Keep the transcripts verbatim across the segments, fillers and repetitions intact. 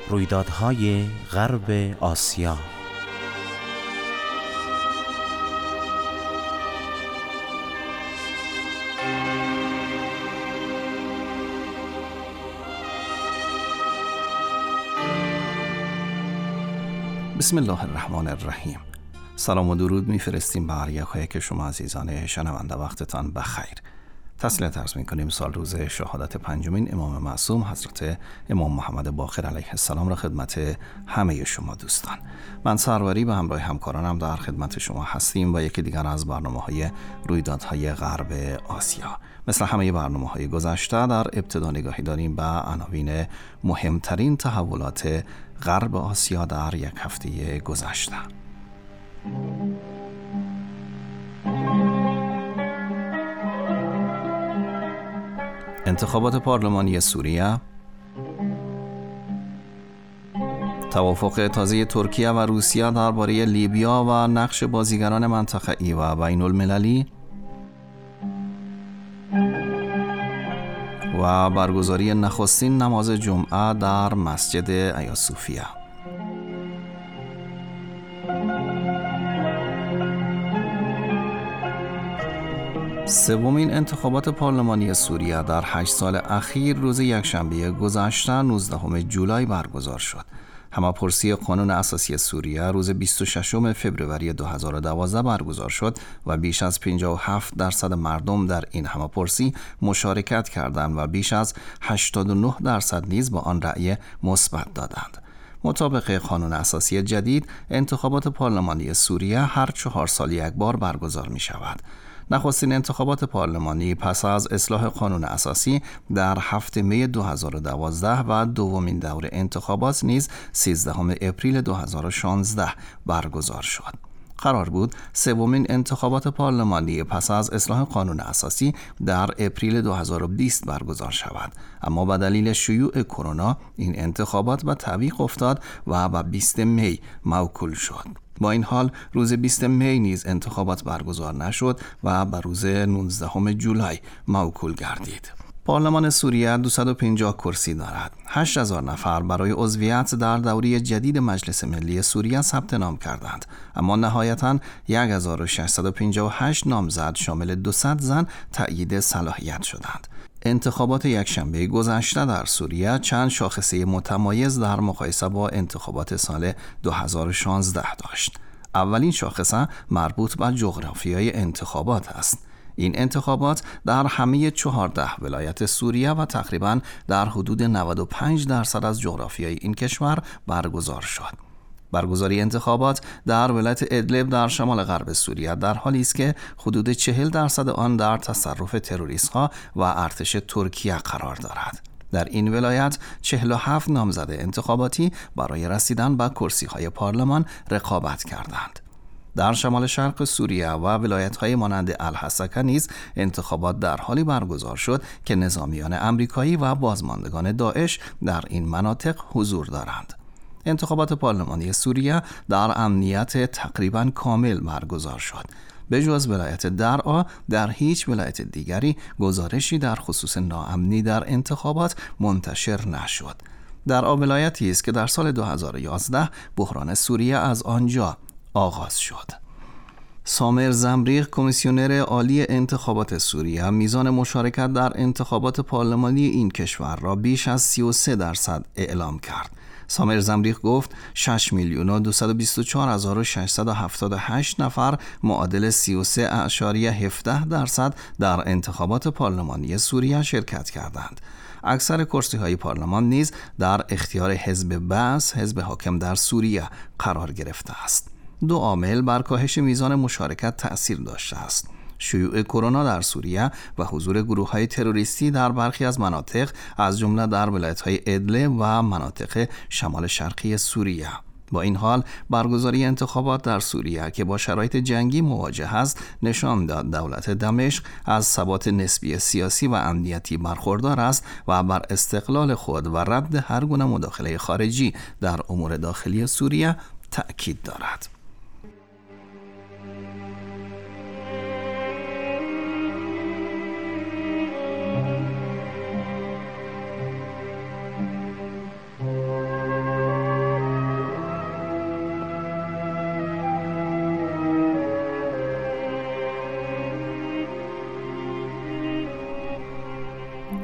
رویدادهای غرب آسیا. بسم الله الرحمن الرحیم. سلام و درود میفرستیم به هر یک که شما عزیزان شنونده وقتتان بخیر. تسلیت عرض میکنیم سال روز شهادت پنجمین امام معصوم حضرت امام محمد باقر علیه السلام را خدمت همه شما دوستان. من سروری به همراه همکارانم در خدمت شما هستیم و یکی دیگر از برنامه‌های رویدادهای غرب آسیا. مثل همه برنامه‌های گذشته در ابتدا نگاهی داریم به عناوین مهمترین تحولات غرب آسیا در یک هفته گذشته. انتخابات پارلمانی سوریه، توافق تازه ترکیه و روسیه درباره لیبیا و نقش بازیگران منطقه‌ای و بین المللی و برگزاری نخستین نماز جمعه در مسجد ایا صوفیه. سومین انتخابات پارلمانی سوریه در هشت سال اخیر روز یکشنبه گذشته نوزدهم جولای برگزار شد. همه‌پرسی قانون اساسی سوریه روز بیست و ششم فوریه دو هزار و دوازده برگزار شد و بیش از پنجاه و هفت درصد مردم در این همه‌پرسی مشارکت کردند و بیش از هشتاد و نه درصد نیز با آن رأی مثبت دادند. مطابق قانون اساسی جدید، انتخابات پارلمانی سوریه هر چهار سال یک بار برگزار می شود. نخستین انتخابات پارلمانی پس از اصلاح قانون اساسی در هفتم می دو هزار و دوازده و دومین دور انتخابات نیز سیزدهم اپریل دو هزار و شانزده برگزار شد. قرار بود سومین انتخابات پارلمانی پس از اصلاح قانون اساسی در اپریل دو هزار و بیست برگزار شود، اما به دلیل شیوع کرونا این انتخابات به تعویق افتاد و به بیستم می موکول شد. با این حال روز بیستم می نیز انتخابات برگزار نشد و به روز نوزدهم جولای موکول گردید. پارلمان سوریه دویست و پنجاه کرسی دارد. هشت هزار نفر برای عضویت در دوره جدید مجلس ملی سوریه ثبت نام کردند، اما نهایتاً هزار و ششصد و پنجاه و هشت نامزد شامل دویست زن تأیید صلاحیت شدند. انتخابات یکشنبه گذشته در سوریه چند شاخصه متمایز در مقایسه با انتخابات سال دو هزار و شانزده داشت. اولین شاخصه مربوط به جغرافیای انتخابات است. این انتخابات در همه چهارده ولایت سوریه و تقریباً در حدود نود و پنج درصد از جغرافیای این کشور برگزار شد. برگزاری انتخابات در ولایت ادلب در شمال غرب سوریه در حالی است که حدود چهل درصد آن در تصرف تروریست‌ها و ارتش ترکیه قرار دارد. در این ولایت چهل و هفت نامزد انتخاباتی برای رسیدن به کرسی‌های پارلمان رقابت کردند. در شمال شرق سوریه و ولایت‌های مانند الحسکه نیز انتخابات در حالی برگزار شد که نظامیان آمریکایی و بازماندگان داعش در این مناطق حضور دارند. انتخابات پارلمانی سوریه در امنیت تقریباً کامل برگزار شد. به جز ولایت درعا در هیچ ولایت دیگری گزارشی در خصوص ناامنی در انتخابات منتشر نشد. درعا ولایتی است که در سال دو هزار و یازده بحران سوریه از آنجا آغاز شد. سامر زمریغ، کمیسیونر عالی انتخابات سوریه، میزان مشارکت در انتخابات پارلمانی این کشور را بیش از سی و سه درصد اعلام کرد. سامر زمریغ گفت شش میلیون و دویست و بیست و چهار هزار و ششصد و هفتاد و هشت نفر معادل سی و سه اعشاریه هفده درصد در انتخابات پارلمانی سوریه شرکت کردند. اکثر کرسی‌های پارلمان نیز در اختیار حزب بعث، حزب حاکم در سوریه قرار گرفته است. دو عامل بر کاهش میزان مشارکت تأثیر داشته است: شیوع کرونا در سوریه و حضور گروه‌های تروریستی در برخی از مناطق از جمله در ولایت‌های ادلب و مناطق شمال شرقی سوریه. با این حال برگزاری انتخابات در سوریه که با شرایط جنگی مواجه است نشان داد دولت دمشق از ثبات نسبی سیاسی و امنیتی برخوردار است و بر استقلال خود و رد هر گونه مداخله خارجی در امور داخلی سوریه تأکید دارد.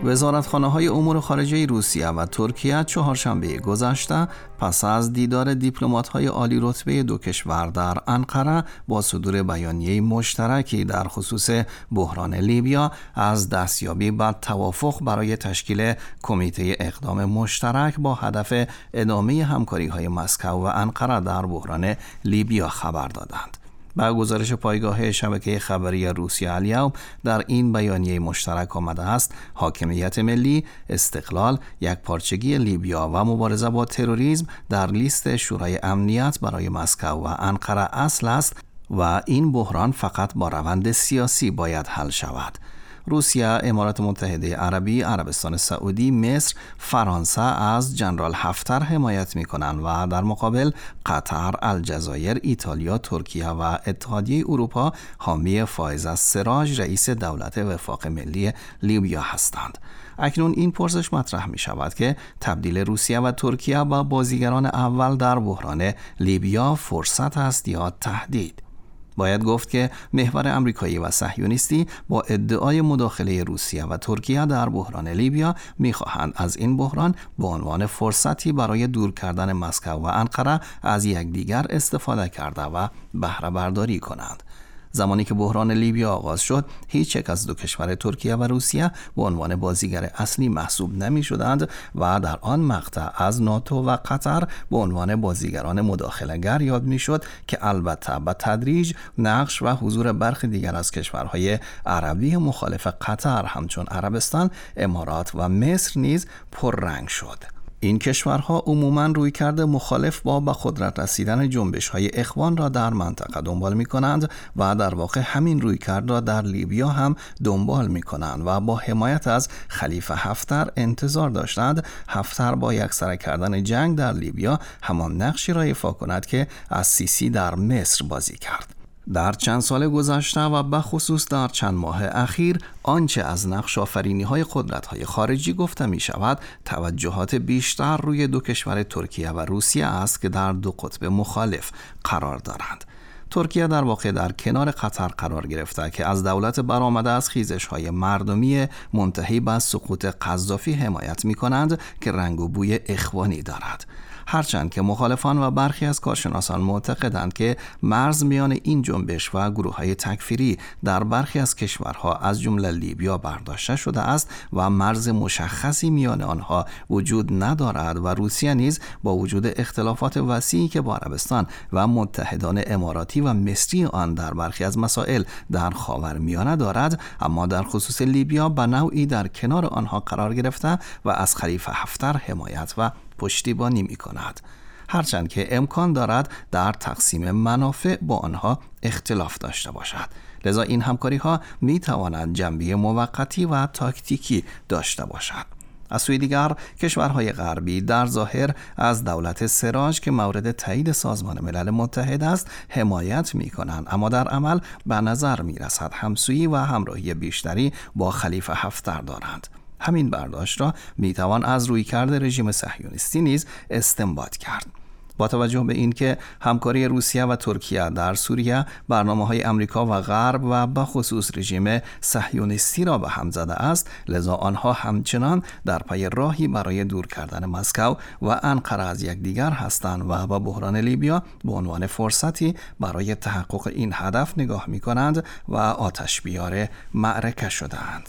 وزارتخانه‌های امور خارجه روسیه و ترکیه چهارشنبه گذشته پس از دیدار دیپلمات‌های عالی رتبه دو کشور در انقره با صدور بیانیه مشترکی در خصوص بحران لیبیا از دستیابی به توافق برای تشکیل کمیته اقدام مشترک با هدف ادامه همکاری‌های مسکو و انقره در بحران لیبیا خبر دادند. با گزارش پایگاه شبکه خبری روسیه الیوم در این بیانیه مشترک آمده است حاکمیت ملی، استقلال، یکپارچگی لیبیا و مبارزه با تروریسم در لیست شورای امنیت برای مسکو و انقره اصل است و این بحران فقط با روند سیاسی باید حل شود. روسیه، امارات متحده عربی، عربستان سعودی، مصر، فرانسه از ژنرال حفتر حمایت می‌کنند و در مقابل قطر، الجزایر، ایتالیا، ترکیه و اتحادیه اروپا حامی فایز السراج رئیس دولت وفاق ملی لیبیا هستند. اکنون این پرسش مطرح می شود که تبدیل روسیه و ترکیه به بازیگران اول در بحران لیبیا فرصت است یا تهدید؟ باید گفت که محور امریکایی و صهیونیستی با ادعای مداخله روسیه و ترکیه در بحران لیبیا می‌خواهند از این بحران به عنوان فرصتی برای دور کردن مسکو و انقره از یکدیگر استفاده کرده و بهره برداری کنند. زمانی که بحران لیبیا آغاز شد، هیچ یک از دو کشور ترکیه و روسیه به عنوان بازیگر اصلی محسوب نمی شدند و در آن مقطع از ناتو و قطر به عنوان بازیگران مداخله‌گر یاد می شد که البته به تدریج نقش و حضور برخی دیگر از کشورهای عربی مخالف قطر همچون عربستان، امارات و مصر نیز پررنگ شد. این کشورها عموماً رویکرد مخالف با به قدرت رسیدن جنبش‌های اخوان را در منطقه دنبال می‌کنند و در واقع همین رویکرد را در لیبیا هم دنبال می‌کنند و با حمایت از خلیفه حفتر انتظار داشتند حفتر با یکسره کردن جنگ در لیبیا همان نقشی را ایفا کند که از سیسی در مصر بازی کرد. در چند سال گذشته و به خصوص در چند ماه اخیر آنچه از نقش آفرینی‌های قدرت‌های خارجی گفته می‌شود توجهات بیشتر روی دو کشور ترکیه و روسیه است که در دو قطب مخالف قرار دارند. ترکیه در واقع در کنار قطر قرار گرفته که از دولت برآمده از خیزش‌های مردمی منتهی به سقوط قذافی حمایت می‌کنند که رنگ و بوی اخوانی دارد. هرچند که مخالفان و برخی از کارشناسان معتقدند که مرز میان این جنبش و گروه‌های تکفیری در برخی از کشورها از جمله لیبیا برداشته شده است و مرز مشخصی میان آنها وجود ندارد و روسیه نیز با وجود اختلافات وسیعی که با عربستان و متحدان اماراتی و مصری آن در برخی از مسائل در خاورمیانه دارد، اما در خصوص لیبیا به نوعی در کنار آنها قرار گرفته و از خلیفه حفتر حمایت و پشتیبانی می کند. هرچند که امکان دارد در تقسیم منافع با آنها اختلاف داشته باشد. لذا این همکاری ها می تواند جنبه موقتی و تاکتیکی داشته باشد. از سوی دیگر کشورهای غربی در ظاهر از دولت سراج که مورد تایید سازمان ملل متحد است حمایت می کنند، اما در عمل به نظر می رسد همسویی و همراهی بیشتری با خلیفه حفتر دارند. همین برداشت را میتوان از رویکرد رژیم صهیونیستی نیز استنباط کرد. با توجه به اینکه همکاری روسیه و ترکیه در سوریه برنامه‌های آمریکا و غرب و به خصوص رژیم صهیونیستی را به هم زده است، لذا آنها همچنان در پی راهی برای دور کردن مسکو و انقره از یکدیگر هستند و با بحران لیبیا به عنوان فرصتی برای تحقق این هدف نگاه می‌کنند و آتش‌بیار معرکه شده‌اند.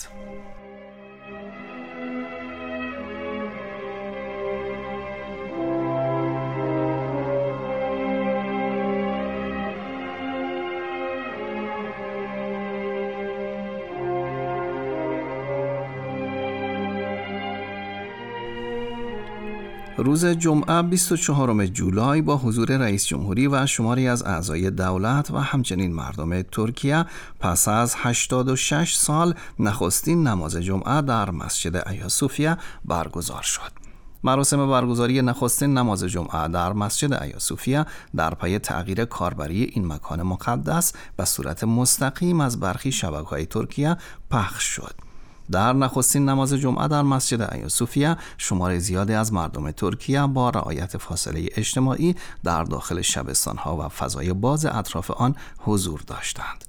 روز جمعه بیست و چهارم جولای با حضور رئیس جمهوری و شماری از اعضای دولت و همچنین مردم ترکیه پس از هشتاد و شش سال نخستین نماز جمعه در مسجد ایاصوفیه برگزار شد. مراسم برگزاری نخستین نماز جمعه در مسجد ایاصوفیه در پی تغییر کاربری این مکان مقدس به صورت مستقیم از برخی شبکه‌های ترکیه پخش شد. در نخستین نماز جمعه در مسجد ایاصوفیه شمار زیادی از مردم ترکیه با رعایت فاصله اجتماعی در داخل شبستان‌ها و فضای باز اطراف آن حضور داشتند.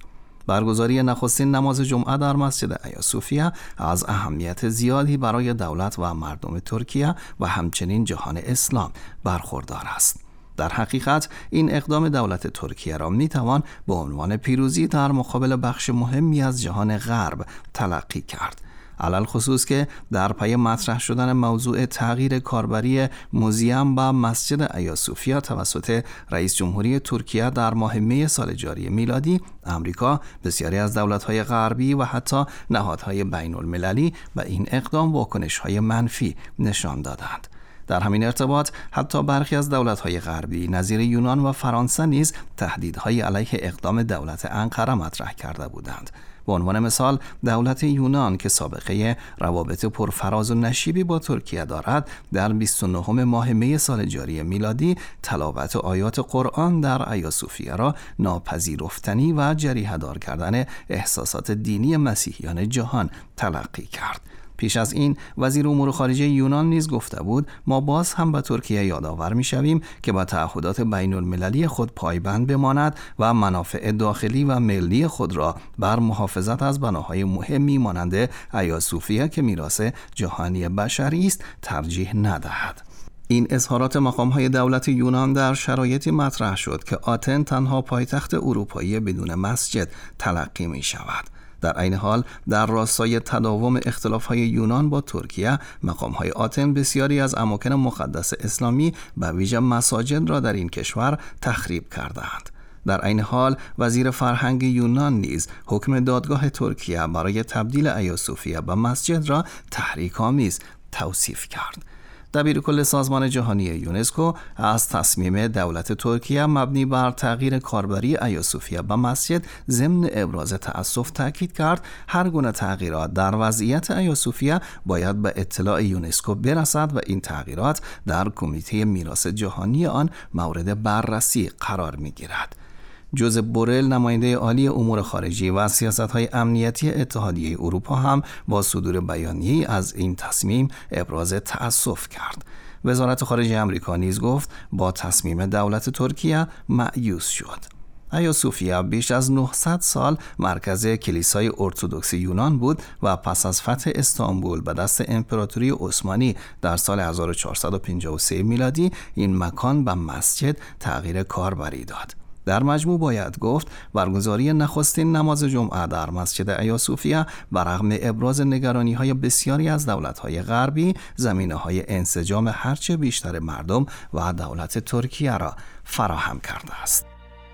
برگزاری نخستین نماز جمعه در مسجد ایا صوفیا از اهمیت زیادی برای دولت و مردم ترکیه و همچنین جهان اسلام برخوردار است. در حقیقت این اقدام دولت ترکیه را میتوان به عنوان پیروزی در مقابل بخش مهمی از جهان غرب تلقی کرد، علل خصوص که در پی مطرح شدن موضوع تغییر کاربری موزیم و مسجد ایا صوفیا توسط رئیس جمهوری ترکیه در ماه می سال جاری میلادی، امریکا، بسیاری از دولت‌های غربی و حتی نهادهای بین‌المللی به این اقدام واکنش‌های منفی نشان دادند. در همین ارتباط حتی برخی از دولت‌های غربی نظیر یونان و فرانسه نیز تهدیدهای علیه اقدام دولت انقره مطرح کرده بودند. به عنوان مثال دولت یونان که سابقه روابط پرفراز و نشیبی با ترکیه دارد، در بیست و نهم ماه می سال جاری میلادی تلاوت آیات قرآن در ایا صوفیا را ناپذیرفتنی و جریحه دار کردن احساسات دینی مسیحیان جهان تلقی کرد. پیش از این وزیر امور خارجه یونان نیز گفته بود ما باز هم به ترکیه یادآور می‌شویم که با تعهدات بین‌المللی خود پایبند بماند و منافع داخلی و ملی خود را بر محافظت از بناهای مهمی مانند ایا صوفیا که میراث جهانی بشری است ترجیح ندهد. این اظهارات مقام‌های دولت یونان در شرایطی مطرح شد که آتن تنها پایتخت اروپایی بدون مسجد تلقی می‌شود. در عین حال در راستای تداوم اختلاف‌های یونان با ترکیه، مقام‌های آتن بسیاری از اماکن مقدس اسلامی به ویژه مساجد را در این کشور تخریب کردند. در عین حال وزیر فرهنگ یونان نیز حکم دادگاه ترکیه برای تبدیل ایا صوفیا به مسجد را تحریک‌آمیز توصیف کرد. دبیرکل سازمان جهانی یونسکو از تصمیم دولت ترکیه مبنی بر تغییر کاربری ایا صوفیا به مسجد ضمن ابراز تأسف تاکید کرد هر گونه تغییرات در وضعیت ایا صوفیا باید به اطلاع یونسکو برسد و این تغییرات در کمیته میراث جهانی آن مورد بررسی قرار می‌گیرد. جوزپ بورل نماینده عالی امور خارجی و سیاست‌های امنیتی اتحادیه اروپا هم با صدور بیانیه‌ای از این تصمیم ابراز تأسف کرد. وزارت خارجه آمریکا نیز گفت با تصمیم دولت ترکیه مایوس شد. ایا صوفیا بیش از نهصد سال مرکز کلیسای ارتدوکس یونان بود و پس از فتح استانبول به دست امپراتوری عثمانی در سال هزار و چهارصد و پنجاه و سه میلادی این مکان به مسجد تغییر کاربری داد. در مجموع باید گفت برگزاری نخستین نماز جمعه در مسجد ایا صوفیا برغم ابراز نگرانی‌های بسیاری از دولت‌های غربی زمینه‌های انسجام هرچه بیشتر مردم و دولت ترکیه را فراهم کرده است.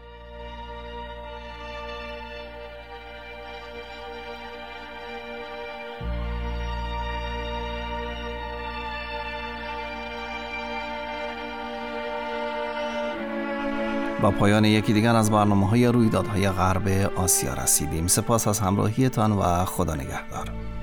با پایان یکی دیگر از برنامه‌های رویدادهای غرب آسیا رسیدیم. سپاس از همراهیتان و خدا نگهدار.